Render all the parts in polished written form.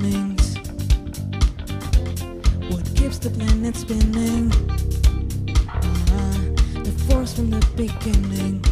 beginnings. What keeps the planet spinning? The force from the beginning.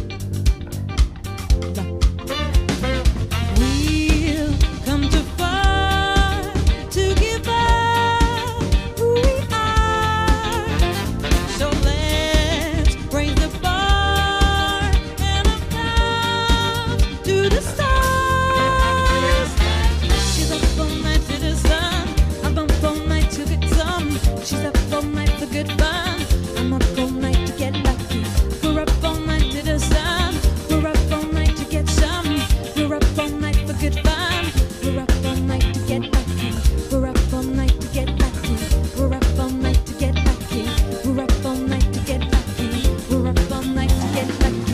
We'll come too far to give up who we are. So let's raise the bar and up to the stars. She's up all night to the sun. I'm up all night to get some. She's up all night for good fun. I'm up all night to get lucky. We're up all night to the sun. We're up all night to get some. We're up all night for good fun. We're up all night to get lucky. We're up all night to get lucky. We're up all night to get lucky. We're up all night to get lucky. We're up all night to get lucky.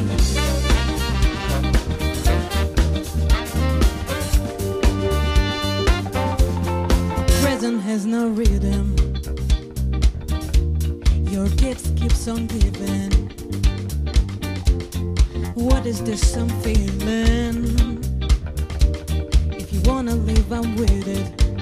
Present has no rhythm. Your gift keeps on giving. What is this I'm feeling? If you wanna live, I'm with it.